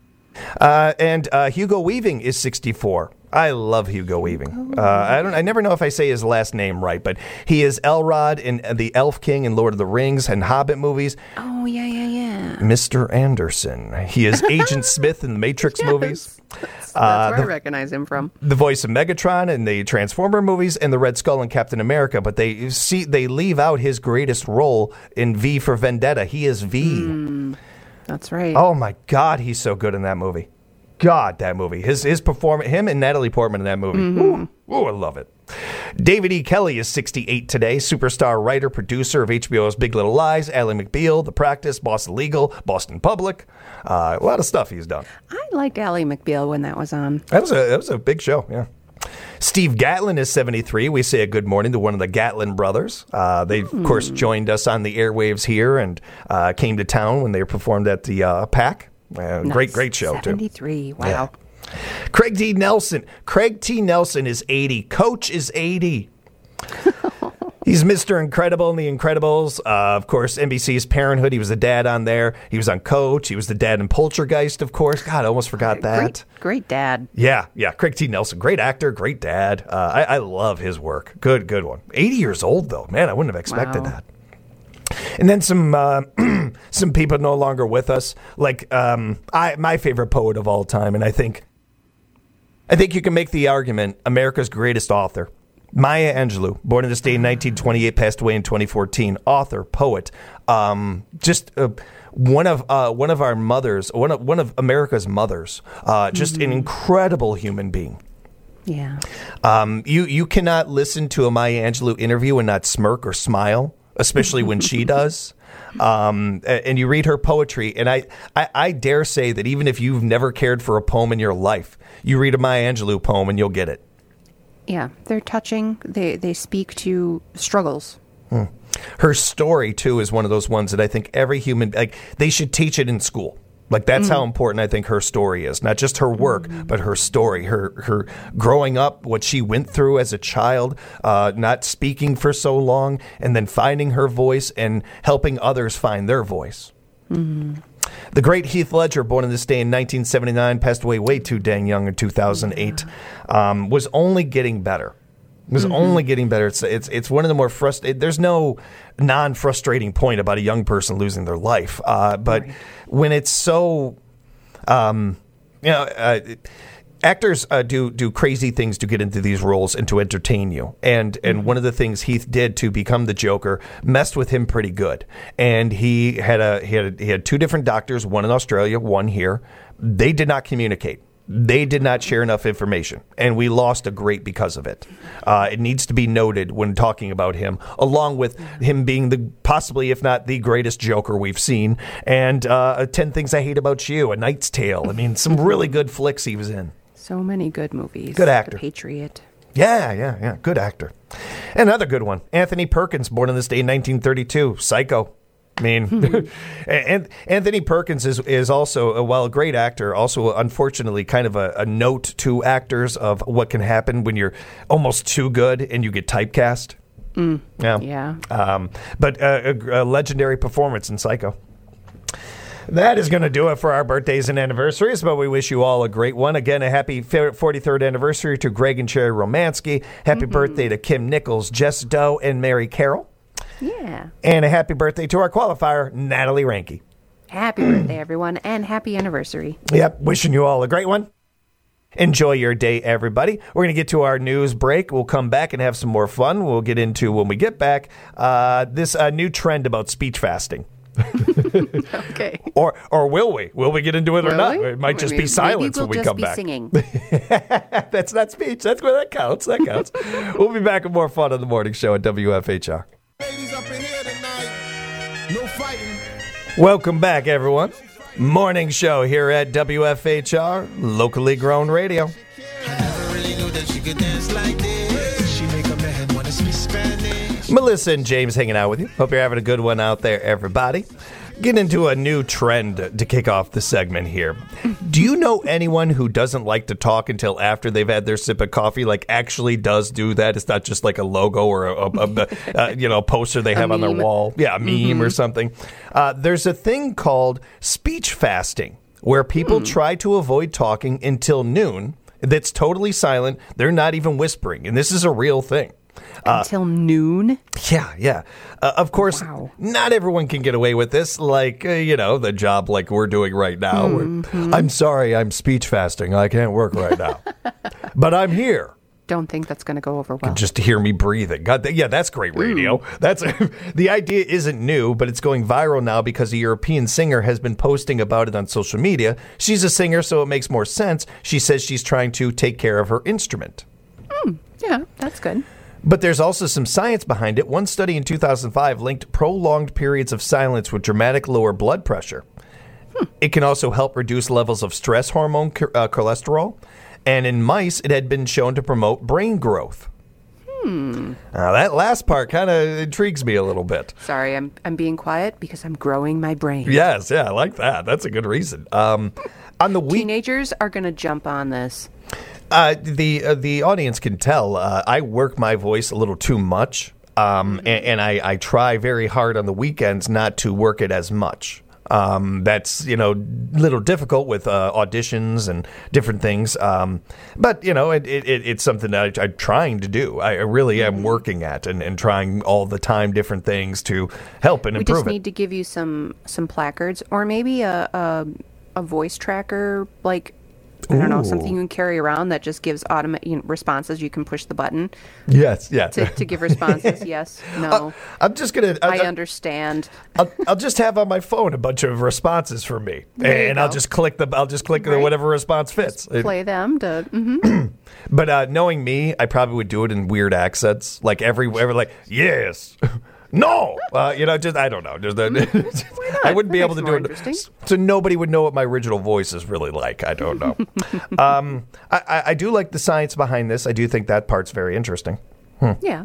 Uh, and uh, Hugo Weaving is sixty-four. I love Hugo Weaving. Uh, I don't. I never know if I say his last name right, but he is Elrod in the Elf King and Lord of the Rings and Hobbit movies. Oh, yeah, yeah, yeah. Mister Anderson. He is Agent Smith in the Matrix yes. movies. That's, that's uh, where the, I recognize him from. The voice of Megatron in the Transformer movies and the Red Skull and Captain America, but they see they leave out his greatest role in V for Vendetta. He is V. Mm, that's right. Oh, my God, he's so good in that movie. God, that movie. His his performance, him and Natalie Portman in that movie. Mm-hmm. Ooh, ooh, I love it. David E. Kelly is sixty-eight today. Superstar writer, producer of H B O's Big Little Lies, Ally McBeal, The Practice, Boston Legal, Boston Public. Uh, a lot of stuff he's done. I liked Ally McBeal when that was on. That was a that was a big show, yeah. Steve Gatlin is seventy-three. We say a good morning to one of the Gatlin brothers. Uh, they, mm. of course, joined us on the airwaves here and uh, came to town when they performed at the uh, PAC. Uh, nice. Great, great show, seventy-three. too. Wow. Yeah. Craig T. Nelson. Craig T. Nelson is eighty. Coach is eighty. He's Mister Incredible in The Incredibles. Uh, of course, N B C's Parenthood. He was the dad on there. He was on Coach. He was the dad in Poltergeist, of course. God, I almost forgot that. Great, great dad. Yeah, yeah. Craig T. Nelson. Great actor, great dad. Uh, I, I love his work. Good, good one. eighty years old, though. Man, I wouldn't have expected wow. that. And then some uh, some people no longer with us, like um, I my favorite poet of all time, and I think I think you can make the argument America's greatest author, Maya Angelou, born in this day in nineteen twenty-eight, passed away in twenty fourteen. Author, poet, um, just uh, one of uh, one of our mothers, one of one of America's mothers, uh, just mm-hmm. an incredible human being. Yeah. Um, you you cannot listen to a Maya Angelou interview and not smirk or smile, especially when she does. Um, and you read her poetry, and I, I, I dare say that even if you've never cared for a poem in your life, you read a Maya Angelou poem and you'll get it. Yeah, they're touching. They they speak to struggles. Hmm. Her story, too, is one of those ones that I think every human, like, they should teach it in school. Like, that's mm. how important I think her story is. Not just her work, mm. but her story, her her growing up, what she went through as a child, uh, not speaking for so long, and then finding her voice and helping others find their voice. Mm. The great Heath Ledger, born in this day in nineteen seventy-nine, passed away way too dang young in two thousand eight, yeah. um, was only getting better. It's mm-hmm. only getting better. It's it's it's one of the more frustrating. There's no non-frustrating point about a young person losing their life. Uh, but right. when it's so, um, you know, uh, actors uh, do do crazy things to get into these roles and to entertain you. And and mm-hmm. one of the things Heath did to become the Joker messed with him pretty good. And he had a he had a, he had two different doctors, one in Australia, one here. They did not communicate. They did not share enough information, and we lost a great because of it. Uh, it needs to be noted when talking about him, along with him being the possibly, if not the greatest Joker we've seen, and uh, ten Things I Hate About You, A Knight's Tale. I mean, some really good flicks he was in. So many good movies. Good actor. The Patriot. Yeah, yeah, yeah. Good actor. Another good one. Anthony Perkins, born on this day in nineteen thirty-two. Psycho. I mean, and Anthony Perkins is is also, while a great actor, also unfortunately kind of a, a note to actors of what can happen when you're almost too good and you get typecast. Mm. Yeah. Yeah. Um, but uh, a, a legendary performance in Psycho. That is going to do it for our birthdays and anniversaries, but we wish you all a great one. Again, a happy forty-third anniversary to Greg and Cherry Romansky. Happy mm-hmm. birthday to Kim Nichols, Jess Doe, and Mary Carroll. Yeah. And a happy birthday to our qualifier, Natalie Ranke. Happy birthday, everyone, and happy anniversary. Yep. Wishing you all a great one. Enjoy your day, everybody. We're going to get to our news break. We'll come back and have some more fun. We'll get into, when we get back, uh, this uh, new trend about speech fasting. Okay. Or or will we? Will we get into it or will not? We? It might just maybe, be silence we'll when we just come be back. Singing. That's not speech. That's where that counts. That counts. We'll be back with more fun on the morning show at W F H R. Ladies up in here tonight. No fighting. Welcome back, everyone. Morning show here at W F H R, locally grown radio. I never really knew that she could dance like this. She make a man wanna speak Spanish. Melissa and James hanging out with you. Hope you're having a good one out there, everybody. Get into a new trend to kick off the segment here. Do you know anyone who doesn't like to talk until after they've had their sip of coffee? Like actually does do that? It's not just like a logo or a, a, a, a you know poster they have on their wall. Yeah, a meme mm-hmm. or something. Uh, there's a thing called speech fasting where people mm. try to avoid talking until noon. That's totally silent. They're not even whispering, and this is a real thing. Uh, Until noon? Yeah, yeah. Uh, of course, wow. Not everyone can get away with this, like, uh, you know, the job like we're doing right now. Mm-hmm. I'm sorry, I'm speech fasting. I can't work right now. But I'm here. Don't think that's going to go over well. Just to hear me breathing. God, th- yeah, that's great radio. Ooh. That's the idea isn't new, but it's going viral now because a European singer has been posting about it on social media. She's a singer, so it makes more sense. She says she's trying to take care of her instrument. Mm, yeah, that's good. But there's also some science behind it. One study in two thousand five linked prolonged periods of silence with dramatic lower blood pressure. Hmm. It can also help reduce levels of stress hormone uh, cholesterol. And in mice, it had been shown to promote brain growth. Hmm. Now, that last part kind of intrigues me a little bit. Sorry, I'm I'm being quiet because I'm growing my brain. Yes, yeah, I like that. That's a good reason. Um, on the week- Teenagers are going to jump on this. Uh, the uh, the audience can tell uh, I work my voice a little too much, um, and, and I, I try very hard on the weekends not to work it as much. Um, that's, you know, a little difficult with uh, auditions and different things. Um, but, you know, it, it, it's something that I, I'm trying to do. I really am working at and, and trying all the time different things to help and we improve it. We just need to give you some, some placards or maybe a, a, a voice tracker, like, I don't Ooh. know, something you can carry around that just gives automatic you know, responses. You can push the button. Yes, yeah. To, to give responses. Yes, no. Uh, I'm just gonna. I, I understand. I'll, I'll just have on my phone a bunch of responses for me, there and I'll just click the. I'll just click right. the whatever response fits. Just play them to. Mm-hmm. But uh, knowing me, I probably would do it in weird accents, like every, every like yes. No, uh, you know, just I don't know. Just mm, I wouldn't be able to do it, so nobody would know what my original voice is really like. I don't know. um, I, I do like the science behind this. I do think that part's very interesting. Hmm. Yeah.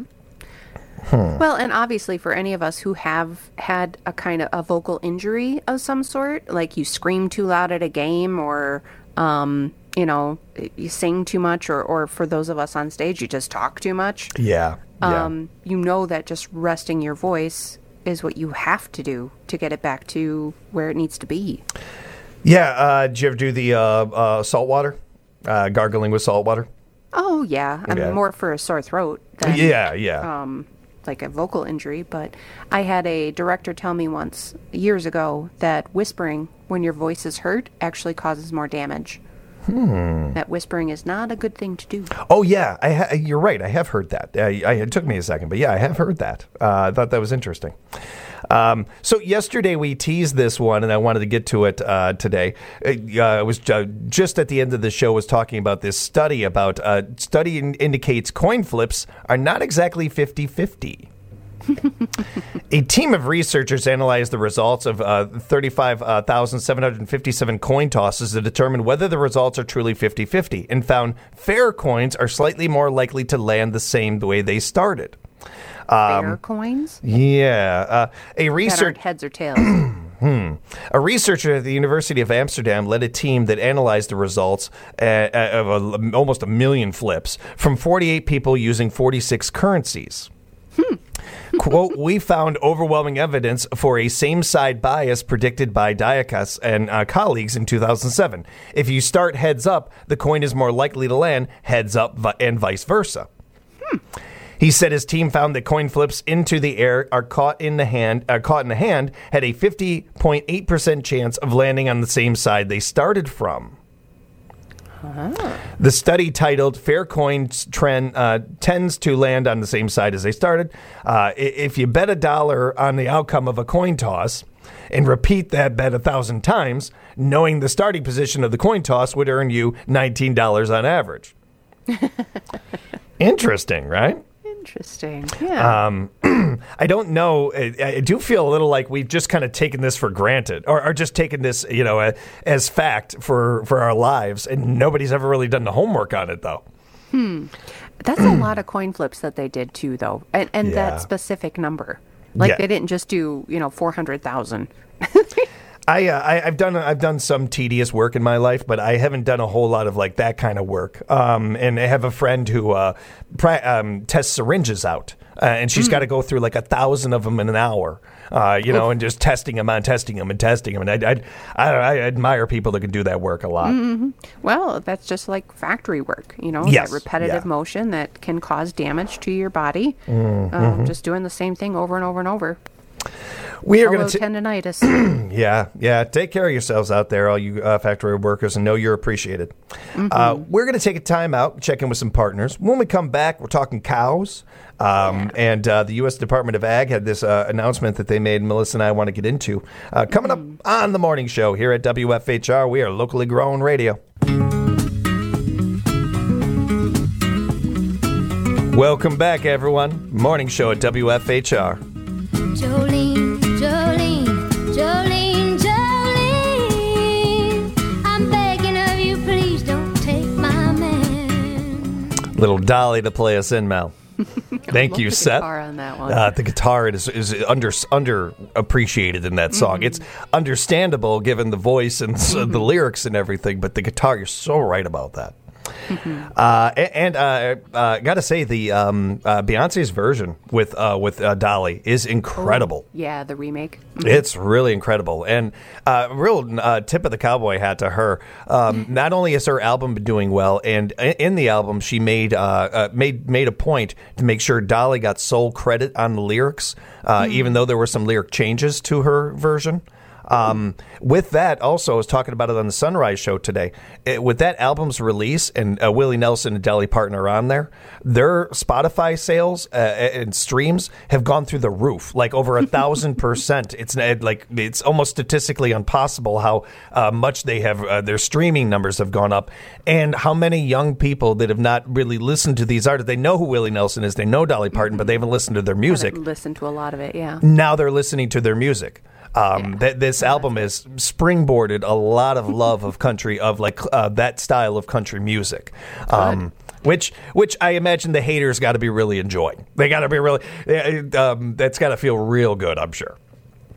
Hmm. Well, and obviously for any of us who have had a kind of a vocal injury of some sort, like you scream too loud at a game, or um, you know, you sing too much, or or for those of us on stage, you just talk too much. Yeah. Yeah. Um, you know that just resting your voice is what you have to do to get it back to where it needs to be. Yeah. Uh, did you ever do the uh, uh, salt water? Uh, gargling with salt water? Oh, yeah. I Okay. mean, more for a sore throat than Yeah, yeah. um, like a vocal injury. But I had a director tell me once, years ago, that whispering when your voice is hurt actually causes more damage. Hmm. That whispering is not a good thing to do. Oh, yeah. I ha- you're right. I have heard that. I, I, it took me a second, but yeah, I have heard that. Uh, I thought that was interesting. Um, so yesterday we teased this one, and I wanted to get to it uh, today. It uh, was ju- just at the end of the show was talking about this study about uh, study in- indicates coin flips are not exactly fifty-fifty. A team of researchers analyzed the results of uh, thirty-five thousand seven hundred fifty-seven coin tosses to determine whether the results are truly fifty-fifty and found fair coins are slightly more likely to land the same way they started. Fair coins? Yeah. Uh, a That research aren't heads or tails. A researcher at the University of Amsterdam led a team that analyzed the results uh, of a, almost a million flips from forty-eight people using forty-six currencies. Hmm. Quote, we found overwhelming evidence for a same-side bias predicted by Diakas and uh, colleagues in two thousand seven. If you start heads up, the coin is more likely to land heads up vi- and vice versa. Hmm. He said his team found that coin flips into the air are caught in the hand, uh, caught in the hand, had a fifty point eight percent chance of landing on the same side they started from. Uh-huh. The study titled "Fair Coins Trend uh, Tends to Land on the Same Side as They Started." Uh, i- if you bet a dollar on the outcome of a coin toss and repeat that bet a thousand times, knowing the starting position of the coin toss would earn you nineteen dollars on average. Interesting, right? Interesting. Yeah. Um, I don't know. I, I do feel a little like we've just kind of taken this for granted, or, or just taken this, you know, uh, as fact for, for our lives, and nobody's ever really done the homework on it, though. Hmm. That's a lot of coin flips that they did too, though, and and Yeah. that specific number. Like Yeah. they didn't just do, you know, four hundred thousand. I, uh, I I've done I've done some tedious work in my life, but I haven't done a whole lot of like that kind of work. Um, and I have a friend who uh, pra- um, tests syringes out, uh, and she's got to go through like a thousand of them in an hour. Uh, you know, and just testing them on testing them and testing them. And I I, I, I admire people that can do that work a lot. Mm-hmm. Well, that's just like factory work, you know, Yes, that repetitive yeah. motion that can cause damage to your body. Mm-hmm. Um, just doing the same thing over and over and over. We are Hello, going to tendonitis. Yeah, yeah. Take care of yourselves out there, all you uh, factory workers, and know you're appreciated. Mm-hmm. Uh, we're going to take a time out, check in with some partners. When we come back, we're talking cows. Um, And uh, the U S Department of Ag had this uh, announcement that they made, and Melissa and I want to get into. Uh, coming Mm-hmm. up on the morning show here at W F H R, we are locally grown radio. Welcome back, everyone. Morning show at W F H R. Jolene, Jolene, Jolene, Jolene, I'm begging of you, please don't take my man. Little Dolly to play us in, Mel. Thank Love you, the Seth. guitar on that one. Uh, the guitar is is under underappreciated in that song. Mm-hmm. It's understandable given the voice and s the lyrics and everything, but the guitar, you're so right about that. Uh, a- and uh, uh, got to say, the um, uh, Beyonce's version with uh, with uh, Dolly is incredible. Yeah, the remake. It's really incredible, and uh, real uh, tip of the cowboy hat to her. Um, not only has her album been doing well, and i- in the album she made uh, uh, made made a point to make sure Dolly got sole credit on the lyrics, uh, even though there were some lyric changes to her version. Um, with that, also, I was talking about it on the Sunrise Show today. It, with that album's release and uh, Willie Nelson and Dolly Parton are on there, their Spotify sales uh, and streams have gone through the roof, like over a thousand percent. It's uh, like it's almost statistically impossible how uh, much they have uh, their streaming numbers have gone up, and how many young people that have not really listened to these artists. They know who Willie Nelson is, they know Dolly Parton, but they haven't listened to their music. Listen to a lot of it, yeah. Now they're listening to their music. Um, Yeah. th- this album has springboarded a lot of love of country, of like uh, that style of country music, um, which which I imagine the haters got to be really enjoying. They got to be really, uh, um, that's got to feel real good, I'm sure.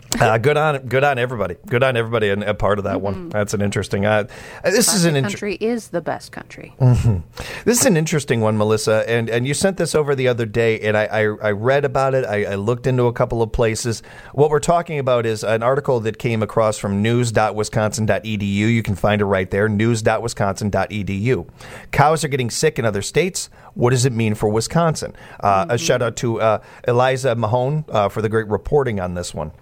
Uh, good on good on everybody. Good on everybody and a part of that one. That's an interesting. Uh, this is Our an inter- country is the best country. This is an interesting one, Melissa, and, and you sent this over the other day, and I, I, I read about it. I, I looked into a couple of places. What we're talking about is an article that came across from news dot wisconsin dot e d u. You can find it right there, news dot wisconsin dot e d u. Cows are getting sick in other states. What does it mean for Wisconsin? Uh, mm-hmm. A shout out to uh, Eliza Mahone uh, for the great reporting on this one.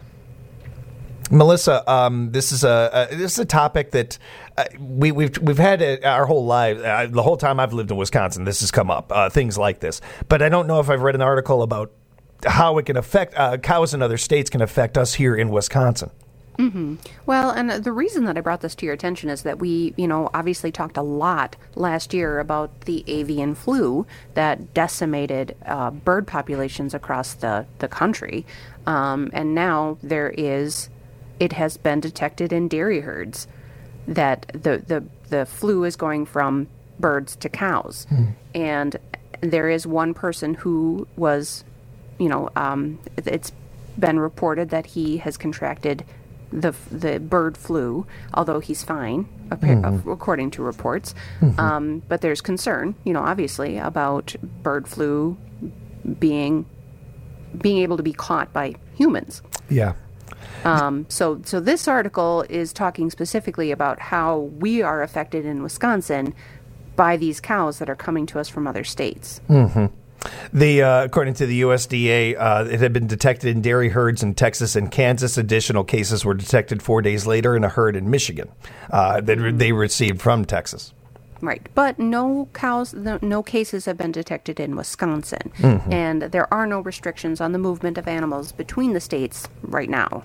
Melissa, um, this is a, a this is a topic that uh, we, we've we've had it our whole life. Uh, the whole time I've lived in Wisconsin, this has come up. Uh, things like this, but I don't know if I've read an article about how it can affect uh, cows in other states can affect us here in Wisconsin. Mm-hmm. Well, and the reason that I brought this to your attention is that we, you know, obviously talked a lot last year about the avian flu that decimated uh, bird populations across the the country, um, and now there is. It has been detected in dairy herds that the, the, the flu is going from birds to cows. Mm. And there is one person who was, you know, um, it's been reported that he has contracted the the bird flu, although he's fine, mm-hmm. according to reports. Mm-hmm. Um, but there's concern, you know, obviously, about bird flu being being able to be caught by humans. Yeah. Um, so, so this article is talking specifically about how we are affected in Wisconsin by these cows that are coming to us from other states. Mm-hmm. The uh, according to the U S D A, uh, it had been detected in dairy herds in Texas and Kansas. Additional cases were detected four days later in a herd in Michigan uh, that mm-hmm. they received from Texas. Right, but no cows, no, no cases have been detected in Wisconsin, mm-hmm. and there are no restrictions on the movement of animals between the states right now.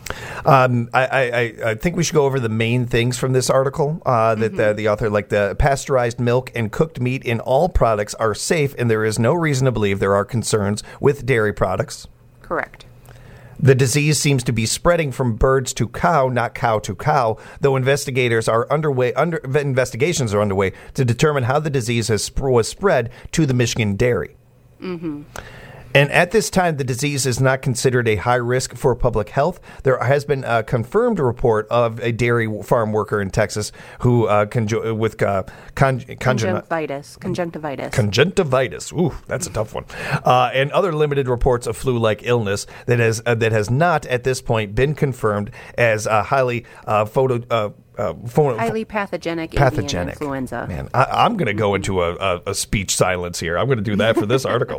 Um, I, I, I think we should go over the main things from this article uh, that mm-hmm. the, the author, like the pasteurized milk and cooked meat in all products are safe, and there is no reason to believe there are concerns with dairy products. Correct. The disease seems to be spreading from birds to cow, not cow to cow, though investigators are underway. Under, investigations are underway to determine how the disease has was spread to the Michigan dairy. Mm-hmm. And at this time, the disease is not considered a high risk for public health. There has been a confirmed report of a dairy farm worker in Texas who uh, conjo- with uh, con- conjunctivitis. Conjunctivitis. Conjunctivitis. Ooh, that's a tough one. Uh, and other limited reports of flu-like illness that has uh, that has not at this point been confirmed as uh, highly uh, photo. Uh, Uh, phone, highly pathogenic, pathogenic avian influenza. Man, I, I'm going to go into a, a, a speech silence here. I'm going to do that for this article.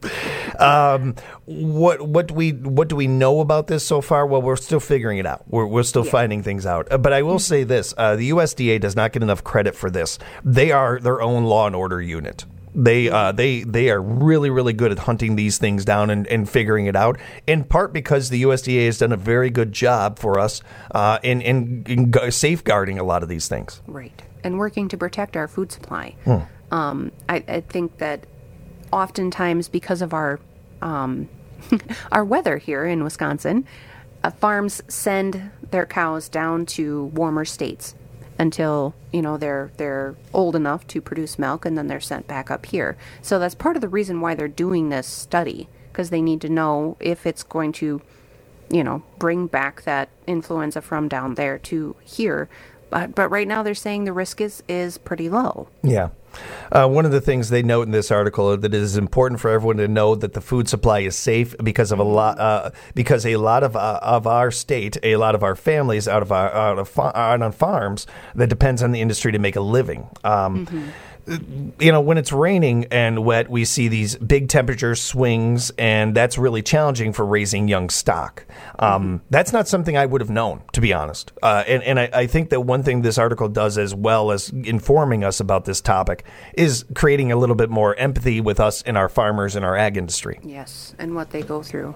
um, what what do we what do we know about this so far? Well, we're still figuring it out. We're we're still yeah. finding things out. Uh, but I will say this: uh, the U S D A does not get enough credit for this. They are their own law and order unit. They uh, they they are really, really good at hunting these things down and, and figuring it out, in part because the U S D A has done a very good job for us uh, in, in, in safeguarding a lot of these things. Right. And working to protect our food supply. Hmm. Um, I, I think that oftentimes because of our, um, our weather here in Wisconsin, uh, farms send their cows down to warmer states until, you know, they're they're old enough to produce milk, and then they're sent back up here. So that's part of the reason why they're doing this study, because they need to know if it's going to, you know, bring back that influenza from down there to here. But but right now they're saying the risk is, is pretty low. Yeah. Uh, one of the things they note in this article that it is important for everyone to know that the food supply is safe because of a lot, uh, because a lot of uh, of our state, a lot of our families out of our out of out on farms that depends on the industry to make a living. Um, mm-hmm. You know, when it's raining and wet, we see these big temperature swings, and that's really challenging for raising young stock. Um, mm-hmm. That's not something I would have known, to be honest. Uh, and and I, I think that one thing this article does, as well as informing us about this topic, is creating a little bit more empathy with us and our farmers and our ag industry. Yes, and what they go through.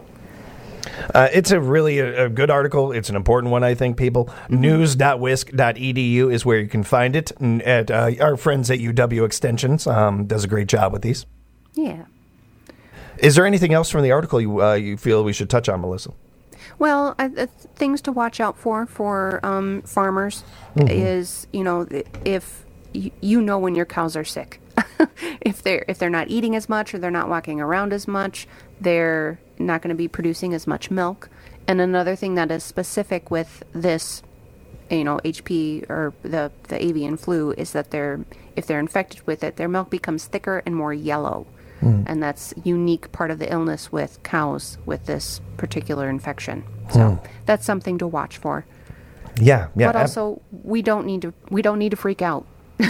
Uh, it's a really a, a good article. It's an important one, I think, people. Mm-hmm. news dot wisc dot e d u is where you can find it. And at uh, our friends at U W Extensions um, does a great job with these. Yeah. Is there anything else from the article you uh, you feel we should touch on, Melissa? Well, uh, uh, things to watch out for for um, farmers mm-hmm. is, you know, if y- you know when your cows are sick. if they're if they're not eating as much or they're not walking around as much, they're not going to be producing as much milk. And another thing that is specific with this, you know, H P or the, the avian flu is that they're, if they're infected with it, their milk becomes thicker and more yellow. Mm. And that's unique part of the illness with cows with this particular infection. So mm. that's something to watch for. Yeah, yeah. But also, we don't need to we don't need to freak out.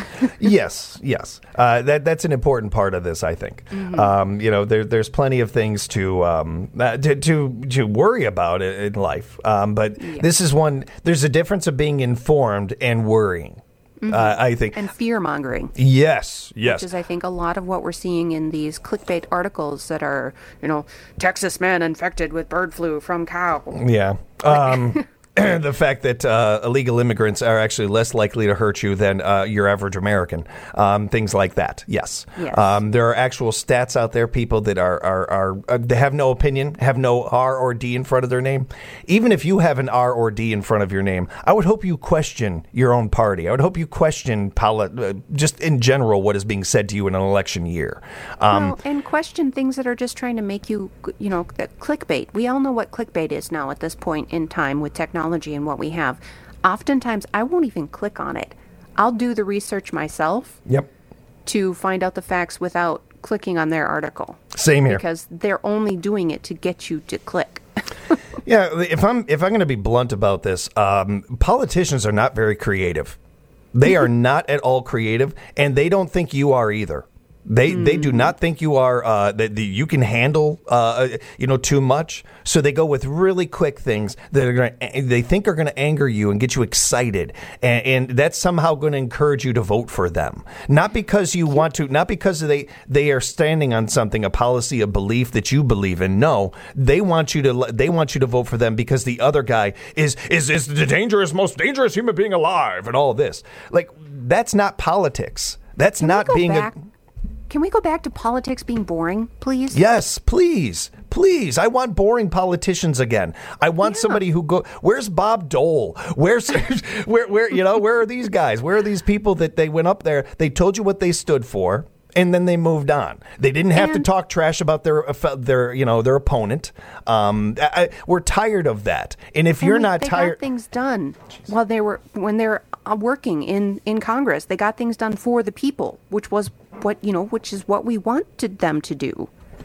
yes, yes. Uh, that that's an important part of this, I think. Mm-hmm. Um, you know, there, there's plenty of things to um, uh, to, to to worry about in life, um, but yeah. this is one. There's a difference of being informed and worrying. Mm-hmm. Uh, I think, and fear mongering. Yes, yes. Which is, I think, a lot of what we're seeing in these clickbait articles that are, you know, Texas man infected with bird flu from cow. Yeah. Um, the fact that uh, illegal immigrants are actually less likely to hurt you than uh, your average American, um, things like that. Yes, yes. Um, there are actual stats out there. People that are are, are uh, they have no opinion, have no R or D in front of their name. Even if you have an R or D in front of your name, I would hope you question your own party. I would hope you question polit- uh, just in general what is being said to you in an election year. Um, well, and question things that are just trying to make you, you know, clickbait. We all know what clickbait is now at this point in time with technology. And what we have. Oftentimes, I won't even click on it. I'll do the research myself. Yep. To find out the facts without clicking on their article. Same here. Because they're only doing it to get you to click. Yeah, if I'm if I'm going to be blunt about this, um, politicians are not very creative. They are not at all creative, and they don't think you are either. They mm. they do not think you are uh, that you can handle uh, you know too much, so they go with really quick things that are going they think are going to anger you and get you excited, and, and that's somehow going to encourage you to vote for them. Not because you want to, not because they they are standing on something, a policy, a belief that you believe in. No, they want you to they want you to vote for them because the other guy is is is the dangerous, most dangerous human being alive, and all this. Like that's not politics. That's Can not being back? a. Can we go back to politics being boring, please? Yes, please. Please. I want boring politicians again. I want yeah. somebody who go, where's Bob Dole? Where's, where, where, you know, where are these guys? Where are these people that they went up there? They told you what they stood for. And then they moved on. They didn't have and, to talk trash about their, their, you know, their opponent. Um, I, I, we're tired of that. And if you're they, not they tired, got things done while they were when they were working in, in Congress. They got things done for the people, which was what you know, which is what we wanted them to do.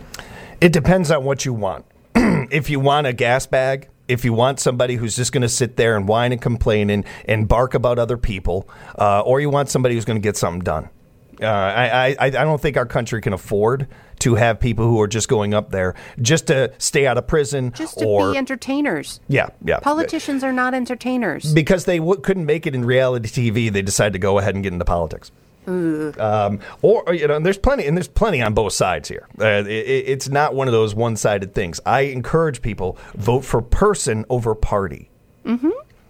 It depends on what you want. If you want a gas bag. If you want somebody who's just going to sit there and whine and complain and, and bark about other people, uh, or you want somebody who's going to get something done. Uh, I, I I don't think our country can afford to have people who are just going up there just to stay out of prison. Just to or, be entertainers. Yeah, yeah. Politicians are not entertainers. Because they w- couldn't make it in reality T V, they decided to go ahead and get into politics. Um, or you know, and there's plenty, and there's plenty on both sides here. Uh, it, it's not one of those one-sided things. I encourage people vote for person over party. Mm-hmm.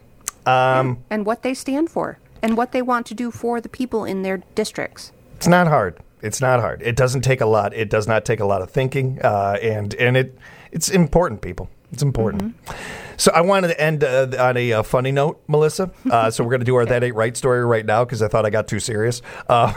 Um, and what they stand for, and what they want to do for the people in their districts. It's not hard. It's not hard. It doesn't take a lot. It does not take a lot of thinking, uh, and and it it's important, people. It's important. Mm-hmm. So I wanted to end uh, on a uh, funny note, Melissa. Uh, so we're going to do our That Ain't Right story right now because I thought I got too serious. Uh,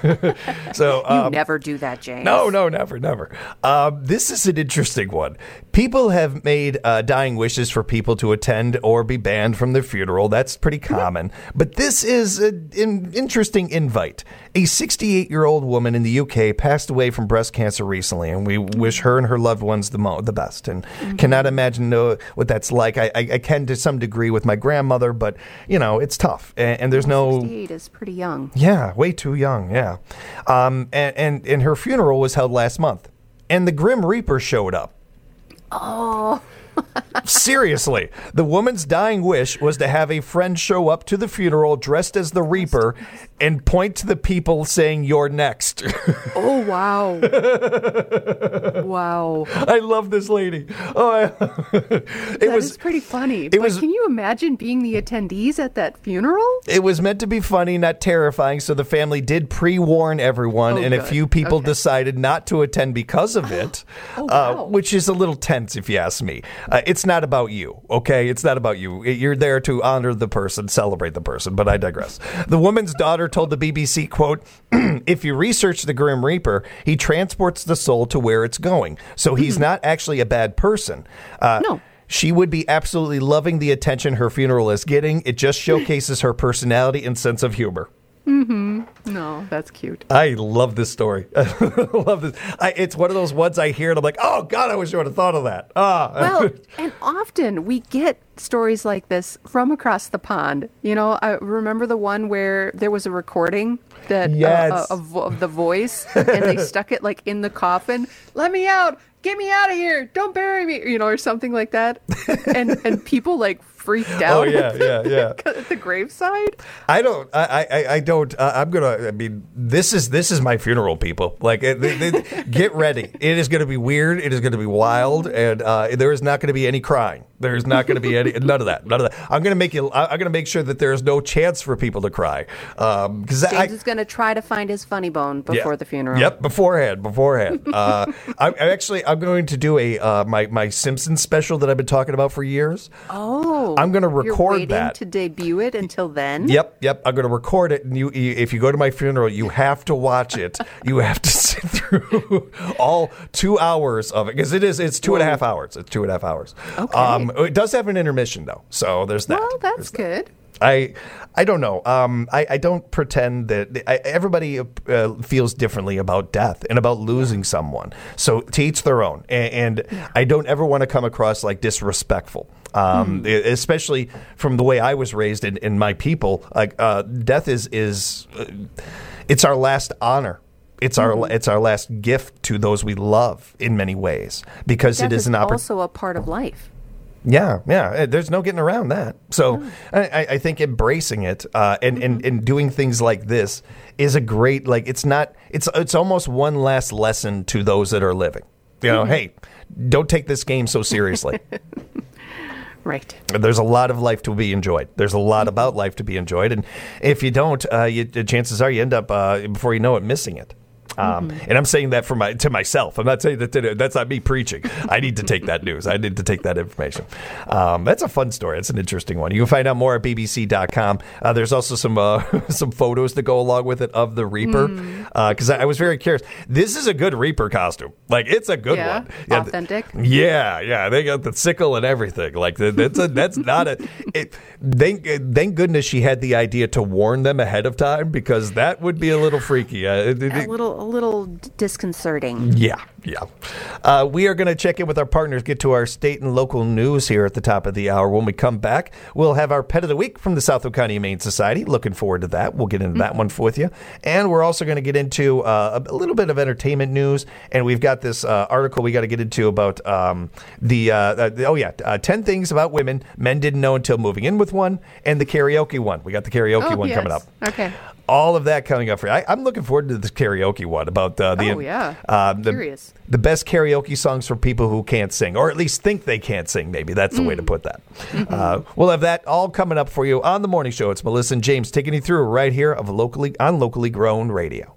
so um, You never do that, James. No, no, never, never. Um, this is an interesting one. People have made uh, dying wishes for people to attend or be banned from their funeral. That's pretty common. But this is an interesting invite. A sixty-eight-year-old woman in the U K passed away from breast cancer recently, and we wish her and her loved ones the mo- the best. And mm-hmm. cannot imagine uh, what that's like. I, I, I can to some degree with my grandmother, but, you know, it's tough. And, and there's no... sixty-eight is pretty young. Yeah, way too young, yeah. Um, and, and, and her funeral was held last month. And the Grim Reaper showed up. Oh... Seriously, the woman's dying wish was to have a friend show up to the funeral dressed as the Reaper and point to the people saying, "You're next." Oh, wow. Wow. I love this lady. Oh, I, it that was is pretty funny. It but was, can you imagine being the attendees at that funeral? It was meant to be funny, not terrifying, so the family did pre-warn everyone, oh, and good. a few people okay. decided not to attend because of it, oh, wow. uh, which is a little tense if you ask me. Uh, it's not about you, okay? It's not about you. You're there to honor the person, celebrate the person, but I digress. The woman's daughter told the B B C, quote, "If you research the Grim Reaper, he transports the soul to where it's going. So he's mm-hmm. not actually a bad person." Uh, no. She would be absolutely loving the attention her funeral is getting. It just showcases her personality and sense of humor. Mm-hmm. No, that's cute. I love this story. I love this. I, it's one of those ones I hear and I'm like, oh, God, I wish I would have thought of that. Ah. Well, and often we get stories like this from across the pond. You know, I remember the one where there was a recording that Yes. uh, of, of the voice, and they stuck it like in the coffin. Let me out! Get me out of here! Don't bury me! You know, or something like that. And and people like freaked out. Oh, yeah, yeah, yeah. At the graveside. I don't. I. I, I don't. Uh, I'm gonna. I mean, this is this is my funeral, people. Like, uh, they, they, get ready. It is going to be weird. It is going to be wild, and uh, there is not going to be any crying. There is not going to be any none of that. None of that. I'm going to make you. I'm going to make sure that there is no chance for people to cry. Um, because James I, is going to try to find his funny bone before yeah. the funeral. Yep, beforehand, beforehand. uh, I, I actually, I'm going to do a uh, my my Simpsons special that I've been talking about for years. Oh, I'm going to you're record waiting that. to debut it until then. Yep, yep. I'm going to record it, and you, you, if you go to my funeral, you have to watch it. You have to sit through all two hours of it because it is. It's two and a half hours. It's two and a half hours. Okay. Um, it does have an intermission though, so there's that. Well, that's There's that. good. I, I don't know. Um, I, I don't pretend that I, everybody uh, feels differently about death and about losing someone. So to each their own. And, and I don't ever want to come across like disrespectful. Um, Mm. Especially from the way I was raised in, in my people. Like uh, death is is uh, it's our last honor. It's our Mm-hmm. it's our last gift to those we love in many ways because Death it is is an opportunity. also a part of life. Yeah, yeah. uh, There's no getting around that. So I, I- I think embracing it uh, and, and and doing things like this is a great like. It's not. It's it's almost one last lesson to those that are living. You know, hey, don't take this game so seriously. Right. There's a lot of life to be enjoyed. There's a lot about life to be enjoyed, and if you don't, uh, you, the chances are you end up uh, before you know it missing it. Um, Mm-hmm. And I'm saying that for my to myself. I'm not saying that to, that's not me preaching. I need to take that news. I need to take that information. Um, that's a fun story. It's an interesting one. You can find out more at b b c dot com. Uh, there's also some uh, some photos to go along with it of the Reaper because I, I was very curious. This is a good Reaper costume. Like it's a good Yeah? one. Yeah, th- Authentic? Yeah, yeah. They got the sickle and everything. Like th- that's a, that's not a. It, thank thank goodness she had the idea to warn them ahead of time because that would be a little freaky. Uh, it- it- A little, a little d- disconcerting. yeah, yeah. Uh, we are going to check in with our partners, get to our state and local news here at the top of the hour. When we come back, we'll have our Pet of the Week from the Southwood County Humane Society. Looking forward to that. We'll get into that one with you. And we're also going to get into uh, a little bit of entertainment news. And we've got this uh, article we got to get into about um, the, uh, uh, the, oh, yeah, uh, ten things about women men didn't know until moving in with one, and the karaoke one. We got the karaoke Oh, one yes. coming up. Okay. All of that coming up for you. I, I'm looking forward to this karaoke one about uh, the Oh, yeah. uh, the, Curious. the best karaoke songs for people who can't sing, or at least think they can't sing. Maybe that's the way to put that. Uh, we'll have that all coming up for you on the morning show. It's Melissa and James taking you through right here of locally on locally grown radio.